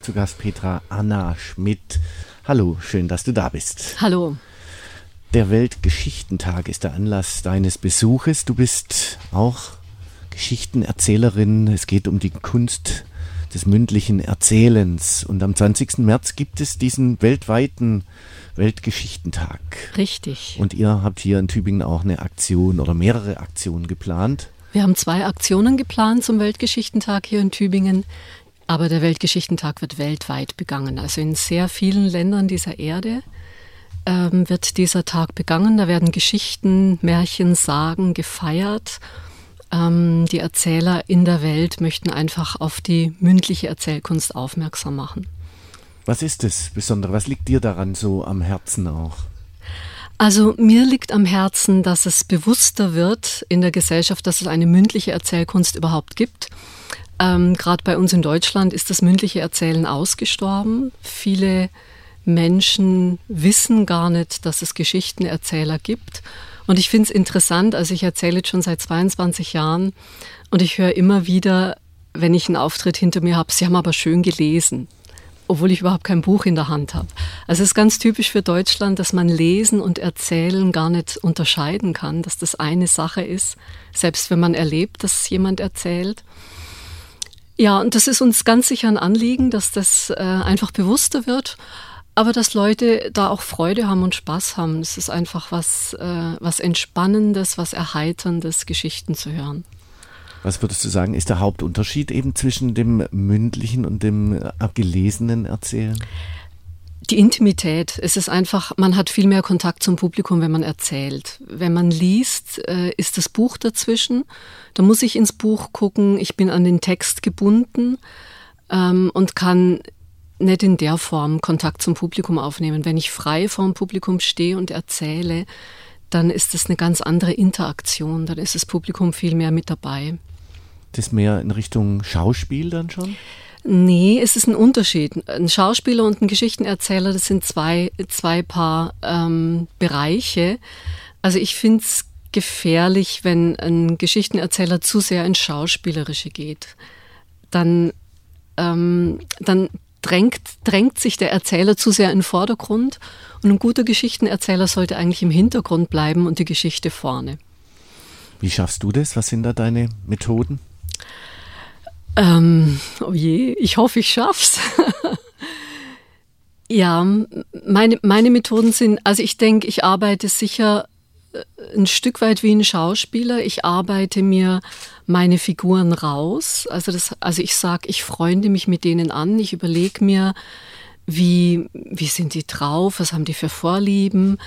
zu Gast Petra Anna Schmidt. Hallo, schön, dass du da bist. Hallo. Der Weltgeschichtentag ist der Anlass deines Besuches. Du bist auch Geschichtenerzählerin. Es geht um die Kunst des mündlichen Erzählens. Und am 20. März gibt es diesen weltweiten Weltgeschichtentag. Richtig. Und ihr habt hier in Tübingen auch eine Aktion oder mehrere Aktionen geplant. Wir haben 2 Aktionen geplant zum Weltgeschichtentag hier in Tübingen. Aber der Weltgeschichtentag wird weltweit begangen. Also in sehr vielen Ländern dieser Erde wird dieser Tag begangen. Da werden Geschichten, Märchen, Sagen gefeiert. Die Erzähler in der Welt möchten einfach auf die mündliche Erzählkunst aufmerksam machen. Was ist das Besondere? Was liegt dir daran so am Herzen auch? Also mir liegt am Herzen, dass es bewusster wird in der Gesellschaft, dass es eine mündliche Erzählkunst überhaupt gibt. Gerade bei uns in Deutschland ist das mündliche Erzählen ausgestorben. Viele Menschen wissen gar nicht, dass es Geschichtenerzähler gibt. Und ich finde es interessant, also ich erzähle jetzt schon seit 22 Jahren und ich höre immer wieder, wenn ich einen Auftritt hinter mir habe, sie haben aber schön gelesen, obwohl ich überhaupt kein Buch in der Hand habe. Also es ist ganz typisch für Deutschland, dass man Lesen und Erzählen gar nicht unterscheiden kann, dass das eine Sache ist, selbst wenn man erlebt, dass jemand erzählt. Ja, und das ist uns ganz sicher ein Anliegen, dass das einfach bewusster wird. Aber dass Leute da auch Freude haben und Spaß haben. Es ist einfach was Entspannendes, was Erheiterndes, Geschichten zu hören. Was würdest du sagen, ist der Hauptunterschied eben zwischen dem mündlichen und dem gelesenen Erzählen? Die Intimität. Es ist einfach, man hat viel mehr Kontakt zum Publikum, wenn man erzählt. Wenn man liest, ist das Buch dazwischen. Da muss ich ins Buch gucken. Ich bin an den Text gebunden und kann nicht in der Form Kontakt zum Publikum aufnehmen. Wenn ich frei vor dem Publikum stehe und erzähle, dann ist das eine ganz andere Interaktion. Dann ist das Publikum viel mehr mit dabei. Das mehr in Richtung Schauspiel dann schon? Nee, es ist ein Unterschied. Ein Schauspieler und ein Geschichtenerzähler, das sind zwei Paar Bereiche. Also ich finde es gefährlich, wenn ein Geschichtenerzähler zu sehr ins Schauspielerische geht. Dann drängt sich der Erzähler zu sehr in den Vordergrund und ein guter Geschichtenerzähler sollte eigentlich im Hintergrund bleiben und die Geschichte vorne. Wie schaffst du das? Was sind da deine Methoden? Oh je, ich hoffe, ich schaff's. Ja, meine Methoden sind, also ich denke, ich arbeite sicher ein Stück weit wie ein Schauspieler. Ich arbeite mir meine Figuren raus. Also ich sage, ich freunde mich mit denen an. Ich überlege mir, wie sind die drauf? Was haben die für Vorlieben?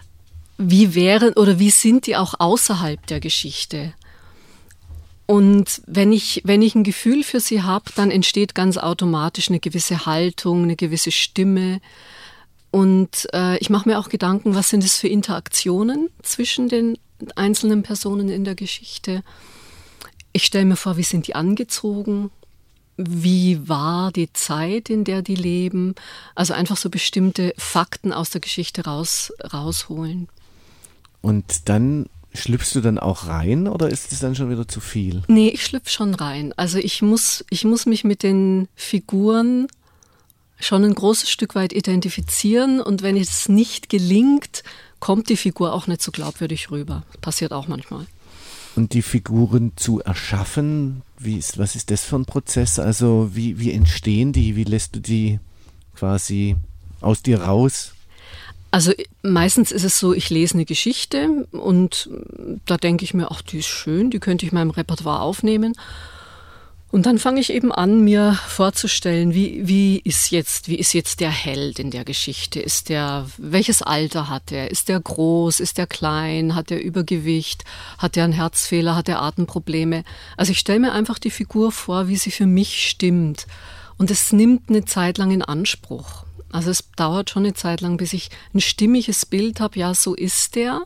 Wie sind die auch außerhalb der Geschichte? Und wenn ich ein Gefühl für sie habe, dann entsteht ganz automatisch eine gewisse Haltung, eine gewisse Stimme. Und ich mache mir auch Gedanken, was sind es für Interaktionen zwischen den einzelnen Personen in der Geschichte. Ich stelle mir vor, wie sind die angezogen? Wie war die Zeit, in der die leben? Also einfach so bestimmte Fakten aus der Geschichte rausholen. Und dann schlüpfst du dann auch rein oder ist es dann schon wieder zu viel? Nee, ich schlüpfe schon rein. Also ich muss mich mit den Figuren schon ein großes Stück weit identifizieren und wenn es nicht gelingt, kommt die Figur auch nicht so glaubwürdig rüber. Passiert auch manchmal. Und die Figuren zu erschaffen, was ist das für ein Prozess? Also wie entstehen die? Wie lässt du die quasi aus dir raus? Also meistens ist es so, ich lese eine Geschichte und da denke ich mir, ach, die ist schön, die könnte ich in meinem Repertoire aufnehmen. Und dann fange ich eben an, mir vorzustellen, wie ist jetzt der Held in der Geschichte? Welches Alter hat er? Ist der groß? Ist der klein? Hat er Übergewicht? Hat er einen Herzfehler? Hat er Atemprobleme? Also ich stelle mir einfach die Figur vor, wie sie für mich stimmt. Und es nimmt eine Zeit lang in Anspruch. Also es dauert schon eine Zeit lang, bis ich ein stimmiges Bild habe, ja, so ist der.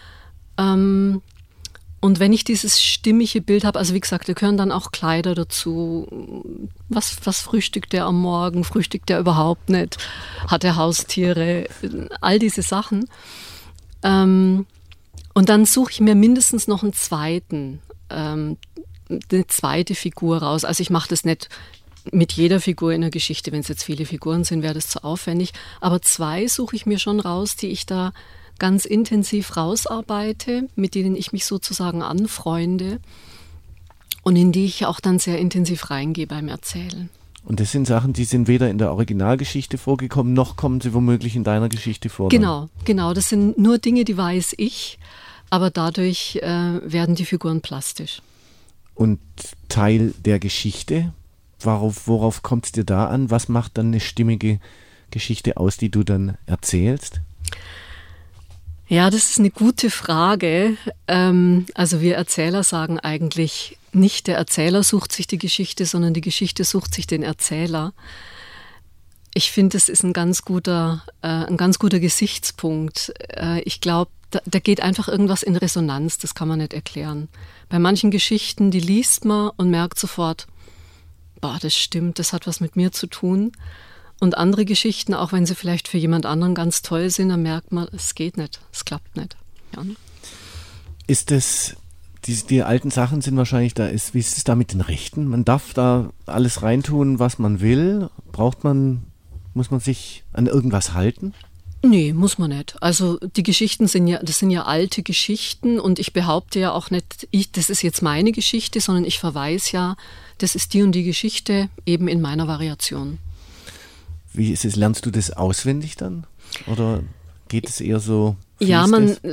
Und wenn ich dieses stimmige Bild habe, also wie gesagt, da gehören dann auch Kleider dazu. Was frühstückt der am Morgen? Frühstückt der überhaupt nicht? Hat er Haustiere? All diese Sachen. Und dann suche ich mir mindestens noch eine zweite Figur raus. Also ich mache das nicht mit jeder Figur in der Geschichte. Wenn es jetzt viele Figuren sind, wäre das zu aufwendig. Aber 2 suche ich mir schon raus, die ich da ganz intensiv rausarbeite, mit denen ich mich sozusagen anfreunde und in die ich auch dann sehr intensiv reingehe beim Erzählen. Und das sind Sachen, die sind weder in der Originalgeschichte vorgekommen, noch kommen sie womöglich in deiner Geschichte vor. Genau. Das sind nur Dinge, die weiß ich, aber dadurch werden die Figuren plastisch. Und Teil der Geschichte, worauf kommt es dir da an? Was macht dann eine stimmige Geschichte aus, die du dann erzählst? Ja, das ist eine gute Frage. Also wir Erzähler sagen eigentlich, nicht der Erzähler sucht sich die Geschichte, sondern die Geschichte sucht sich den Erzähler. Ich finde, das ist ein ganz guter Gesichtspunkt. Ich glaube, da geht einfach irgendwas in Resonanz, das kann man nicht erklären. Bei manchen Geschichten, die liest man und merkt sofort, das stimmt, das hat was mit mir zu tun. Und andere Geschichten, auch wenn sie vielleicht für jemand anderen ganz toll sind, dann merkt man, es geht nicht, es klappt nicht. Ja. Ist es, die alten Sachen sind wahrscheinlich wie ist es da mit den Rechten? Man darf da alles reintun, was man will. Muss man sich an irgendwas halten? Nee, muss man nicht. Also die Geschichten sind ja alte Geschichten und ich behaupte ja auch nicht, das ist jetzt meine Geschichte, sondern ich verweise ja, das ist die und die Geschichte eben in meiner Variation. Wie ist es? Lernst du das auswendig dann? Oder geht es eher so? Ja,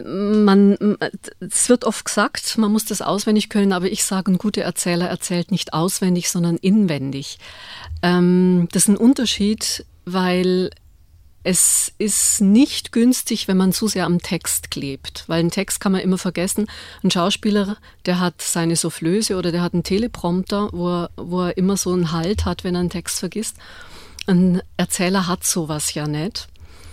es wird oft gesagt, man muss das auswendig können, aber ich sage, ein guter Erzähler erzählt nicht auswendig, sondern inwendig. Das ist ein Unterschied, weil es ist nicht günstig, wenn man zu sehr am Text klebt, weil einen Text kann man immer vergessen. Ein Schauspieler, der hat seine Soufflöse oder der hat einen Teleprompter, wo er immer so einen Halt hat, wenn er einen Text vergisst. Ein Erzähler hat sowas ja nicht.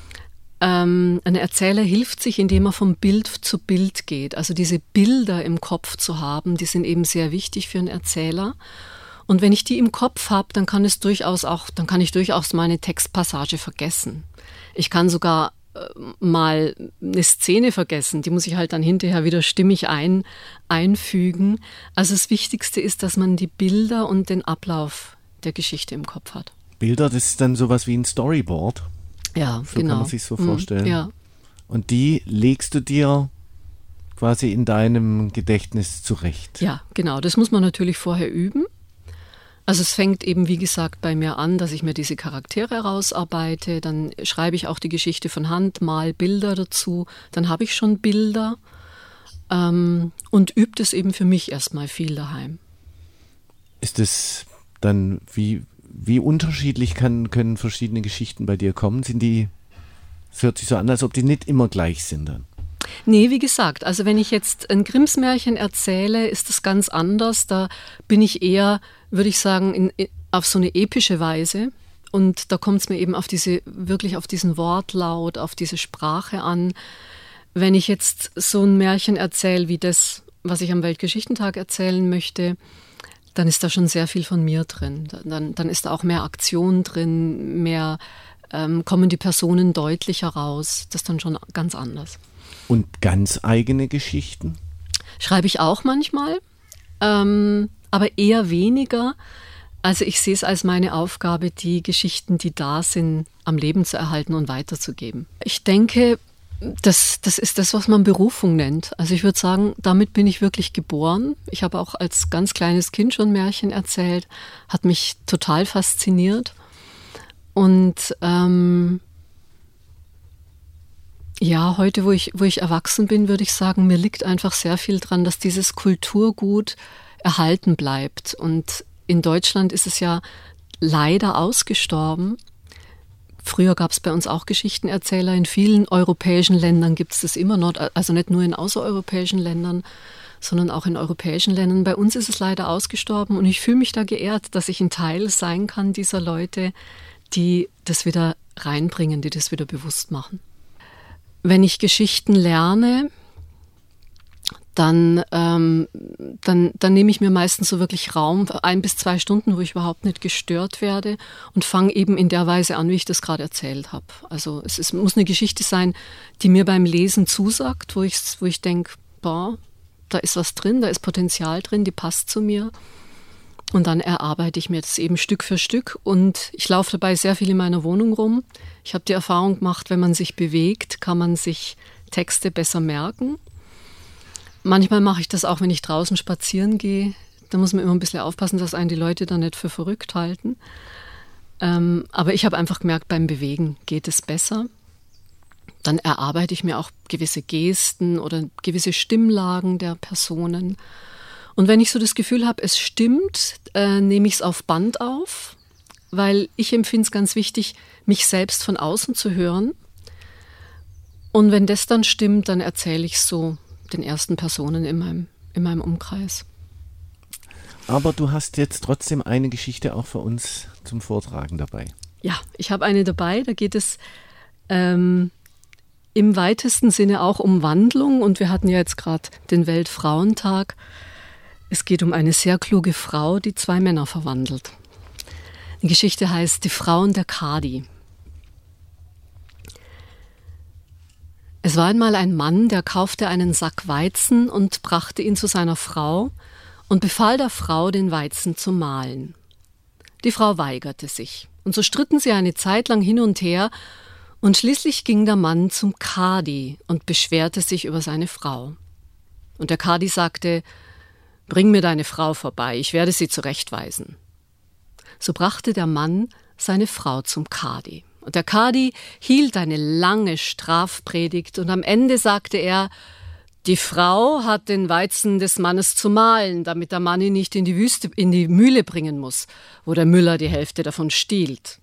Ein Erzähler hilft sich, indem er vom Bild zu Bild geht. Also diese Bilder im Kopf zu haben, die sind eben sehr wichtig für einen Erzähler. Und wenn ich die im Kopf habe, dann kann ich durchaus meine Textpassage vergessen. Ich kann sogar mal eine Szene vergessen, die muss ich halt dann hinterher wieder stimmig einfügen. Also das Wichtigste ist, dass man die Bilder und den Ablauf der Geschichte im Kopf hat. Bilder, das ist dann sowas wie ein Storyboard. Ja, so genau. Kann man sich so vorstellen. Ja. Und die legst du dir quasi in deinem Gedächtnis zurecht. Ja, genau. Das muss man natürlich vorher üben. Also es fängt eben, wie gesagt, bei mir an, dass ich mir diese Charaktere herausarbeite. Dann schreibe ich auch die Geschichte von Hand, mal Bilder dazu. Dann habe ich schon Bilder und übe das eben für mich erstmal viel daheim. Ist es dann, wie unterschiedlich können verschiedene Geschichten bei dir kommen? Es hört sich so an, als ob die nicht immer gleich sind dann. Nee, wie gesagt, also wenn ich jetzt ein Grimmsmärchen erzähle, ist das ganz anders. Da bin ich eher, würde ich sagen, auf so eine epische Weise. Und da kommt es mir eben wirklich auf diesen Wortlaut, auf diese Sprache an. Wenn ich jetzt so ein Märchen erzähle, wie das, was ich am Weltgeschichtentag erzählen möchte, dann ist da schon sehr viel von mir drin. Dann ist da auch mehr Aktion drin, kommen die Personen deutlicher raus. Das ist dann schon ganz anders. Und ganz eigene Geschichten? Schreibe ich auch manchmal, aber eher weniger. Also ich sehe es als meine Aufgabe, die Geschichten, die da sind, am Leben zu erhalten und weiterzugeben. Ich denke, das ist das, was man Berufung nennt. Also ich würde sagen, damit bin ich wirklich geboren. Ich habe auch als ganz kleines Kind schon Märchen erzählt, hat mich total fasziniert. Und ja, heute, wo ich erwachsen bin, würde ich sagen, mir liegt einfach sehr viel dran, dass dieses Kulturgut erhalten bleibt. Und in Deutschland ist es ja leider ausgestorben. Früher gab es bei uns auch Geschichtenerzähler. In vielen europäischen Ländern gibt es das immer noch, also nicht nur in außereuropäischen Ländern, sondern auch in europäischen Ländern. Bei uns ist es leider ausgestorben und ich fühle mich da geehrt, dass ich ein Teil sein kann dieser Leute, die das wieder reinbringen, die das wieder bewusst machen. Wenn ich Geschichten lerne, dann nehme ich mir meistens so wirklich Raum, 1 bis 2 Stunden, wo ich überhaupt nicht gestört werde und fange eben in der Weise an, wie ich das gerade erzählt habe. Also muss eine Geschichte sein, die mir beim Lesen zusagt, wo ich denke, da ist was drin, da ist Potenzial drin, die passt zu mir. Und dann erarbeite ich mir das eben Stück für Stück und ich laufe dabei sehr viel in meiner Wohnung rum. Ich habe die Erfahrung gemacht, wenn man sich bewegt, kann man sich Texte besser merken. Manchmal mache ich das auch, wenn ich draußen spazieren gehe. Da muss man immer ein bisschen aufpassen, dass einen die Leute dann nicht für verrückt halten. Aber ich habe einfach gemerkt, beim Bewegen geht es besser. Dann erarbeite ich mir auch gewisse Gesten oder gewisse Stimmlagen der Personen. Und wenn ich so das Gefühl habe, es stimmt, nehme ich es auf Band auf, weil ich empfinde es ganz wichtig, mich selbst von außen zu hören. Und wenn das dann stimmt, dann erzähle ich es so den ersten Personen in meinem Umkreis. Aber du hast jetzt trotzdem eine Geschichte auch für uns zum Vortragen dabei. Ja, ich habe eine dabei, da geht es im weitesten Sinne auch um Wandlung. Und wir hatten ja jetzt gerade den Weltfrauentag. Es geht um eine sehr kluge Frau, die 2 Männer verwandelt. Die Geschichte heißt Die Frauen der Kadi. Es war einmal ein Mann, der kaufte einen Sack Weizen und brachte ihn zu seiner Frau und befahl der Frau, den Weizen zu mahlen. Die Frau weigerte sich und so stritten sie eine Zeit lang hin und her und schließlich ging der Mann zum Kadi und beschwerte sich über seine Frau. Und der Kadi sagte: Bring mir deine Frau vorbei, ich werde sie zurechtweisen. So brachte der Mann seine Frau zum Kadi. Und der Kadi hielt eine lange Strafpredigt und am Ende sagte er: Die Frau hat den Weizen des Mannes zu mahlen, damit der Mann ihn nicht in die Mühle bringen muss, wo der Müller die Hälfte davon stiehlt.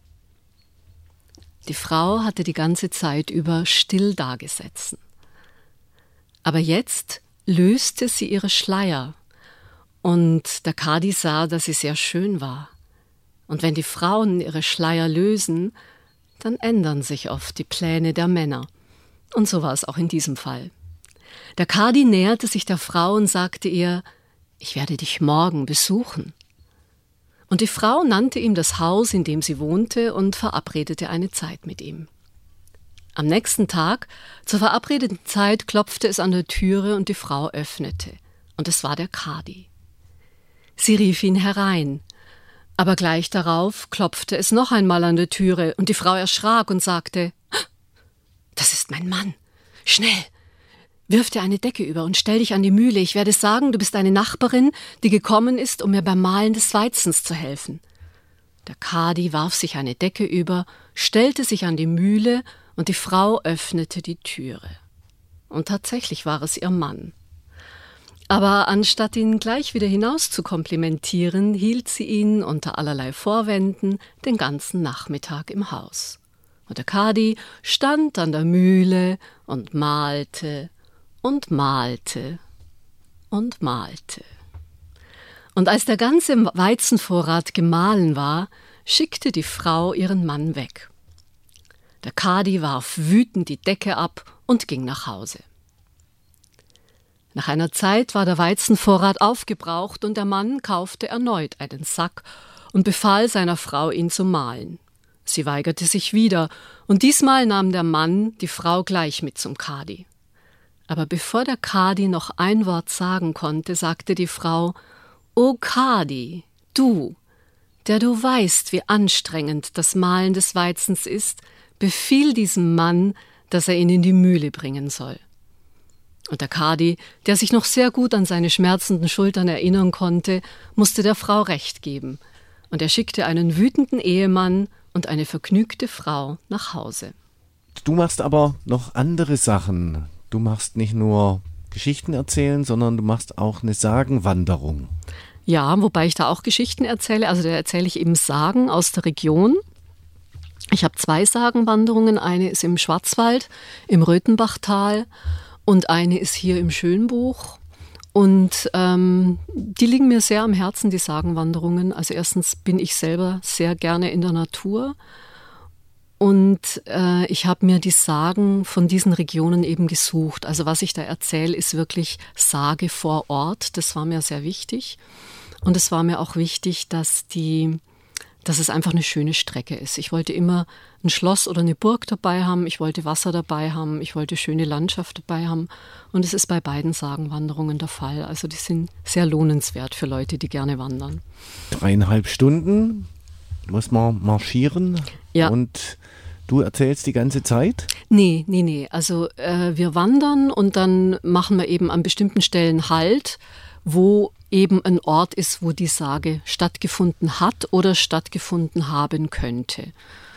Die Frau hatte die ganze Zeit über still dagesessen. Aber jetzt löste sie ihre Schleier. Und der Kadi sah, dass sie sehr schön war. Und wenn die Frauen ihre Schleier lösen, dann ändern sich oft die Pläne der Männer. Und so war es auch in diesem Fall. Der Kadi näherte sich der Frau und sagte ihr: Ich werde dich morgen besuchen. Und die Frau nannte ihm das Haus, in dem sie wohnte, und verabredete eine Zeit mit ihm. Am nächsten Tag, zur verabredeten Zeit, klopfte es an der Türe und die Frau öffnete. Und es war der Kadi. Sie rief ihn herein, aber gleich darauf klopfte es noch einmal an der Türe und die Frau erschrak und sagte: Das ist mein Mann. Schnell, wirf dir eine Decke über und stell dich an die Mühle. Ich werde sagen, du bist eine Nachbarin, die gekommen ist, um mir beim Mahlen des Weizens zu helfen. Der Kadi warf sich eine Decke über, stellte sich an die Mühle und die Frau öffnete die Türe. Und tatsächlich war es ihr Mann. Aber anstatt ihn gleich wieder hinaus zu komplimentieren, hielt sie ihn unter allerlei Vorwänden den ganzen Nachmittag im Haus. Und der Kadi stand an der Mühle und malte und malte und malte. Und als der ganze Weizenvorrat gemahlen war, schickte die Frau ihren Mann weg. Der Kadi warf wütend die Decke ab und ging nach Hause. Nach einer Zeit war der Weizenvorrat aufgebraucht und der Mann kaufte erneut einen Sack und befahl seiner Frau, ihn zu mahlen. Sie weigerte sich wieder und diesmal nahm der Mann die Frau gleich mit zum Kadi. Aber bevor der Kadi noch ein Wort sagen konnte, sagte die Frau: »O Kadi, du, der du weißt, wie anstrengend das Mahlen des Weizens ist, befiehl diesem Mann, dass er ihn in die Mühle bringen soll.« Und der Kadi, der sich noch sehr gut an seine schmerzenden Schultern erinnern konnte, musste der Frau Recht geben. Und er schickte einen wütenden Ehemann und eine vergnügte Frau nach Hause. Du machst aber noch andere Sachen. Du machst nicht nur Geschichten erzählen, sondern du machst auch eine Sagenwanderung. Ja, wobei ich da auch Geschichten erzähle. Also da erzähle ich eben Sagen aus der Region. Ich habe 2 Sagenwanderungen. Eine ist im Schwarzwald, im Röthenbachtal. Und eine ist hier im Schönbuch. Und die liegen mir sehr am Herzen, die Sagenwanderungen. Also erstens bin ich selber sehr gerne in der Natur. Und ich habe mir die Sagen von diesen Regionen eben gesucht. Also was ich da erzähle, ist wirklich Sage vor Ort. Das war mir sehr wichtig. Und es war mir auch wichtig, dass die dass es einfach eine schöne Strecke ist. Ich wollte immer ein Schloss oder eine Burg dabei haben, ich wollte Wasser dabei haben, ich wollte schöne Landschaft dabei haben. Und es ist bei beiden Sagenwanderungen der Fall. Also die sind sehr lohnenswert für Leute, die gerne wandern. 3,5 Stunden muss man marschieren. Ja. Und du erzählst die ganze Zeit? Nee. Also wir wandern und dann machen wir eben an bestimmten Stellen Halt, wo eben ein Ort ist, wo die Sage stattgefunden hat oder stattgefunden haben könnte.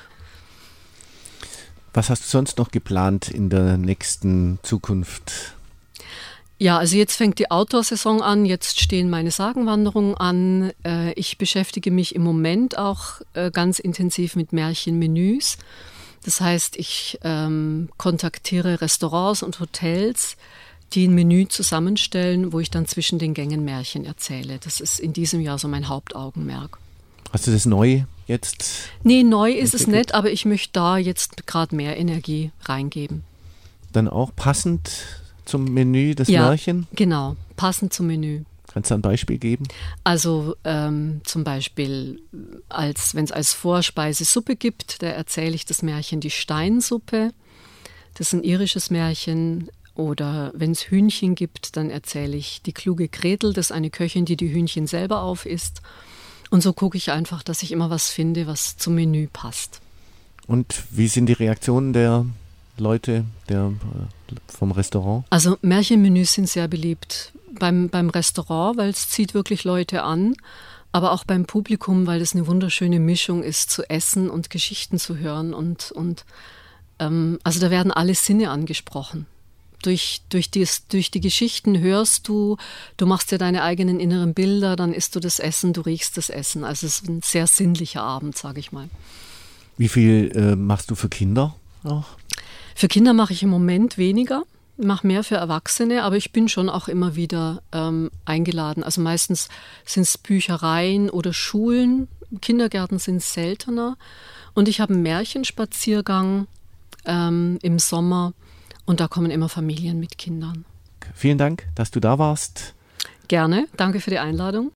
Was hast du sonst noch geplant in der nächsten Zukunft? Ja, also jetzt fängt die Outdoor-Saison an, jetzt stehen meine Sagenwanderungen an. Ich beschäftige mich im Moment auch ganz intensiv mit Märchenmenüs. Das heißt, ich kontaktiere Restaurants und Hotels, die ein Menü zusammenstellen, wo ich dann zwischen den Gängen Märchen erzähle. Das ist in diesem Jahr so mein Hauptaugenmerk. Hast du das neu jetzt? Nee, neu ist es nicht, aber ich möchte da jetzt gerade mehr Energie reingeben. Dann auch passend zum Menü des Märchen? Genau, passend zum Menü. Kannst du ein Beispiel geben? Also zum Beispiel, wenn es als Vorspeise Suppe gibt, da erzähle ich das Märchen Die Steinsuppe. Das ist ein irisches Märchen. Oder wenn es Hühnchen gibt, dann erzähle ich Die kluge Gretel. Das ist eine Köchin, die Hühnchen selber aufisst. Und so gucke ich einfach, dass ich immer was finde, was zum Menü passt. Und wie sind die Reaktionen der Leute vom Restaurant? Also Märchenmenüs sind sehr beliebt beim Restaurant, weil es zieht wirklich Leute an, aber auch beim Publikum, weil es eine wunderschöne Mischung ist, zu essen und Geschichten zu hören. Also da werden alle Sinne angesprochen. Durch die Geschichten hörst du machst dir deine eigenen inneren Bilder, dann isst du das Essen, du riechst das Essen. Also es ist ein sehr sinnlicher Abend, sage ich mal. Wie viel machst du für Kinder noch? Für Kinder mache ich im Moment weniger, mache mehr für Erwachsene, aber ich bin schon auch immer wieder eingeladen. Also meistens sind es Büchereien oder Schulen, Kindergärten sind es seltener. Und ich habe einen Märchenspaziergang im Sommer. Und da kommen immer Familien mit Kindern. Vielen Dank, dass du da warst. Gerne, danke für die Einladung.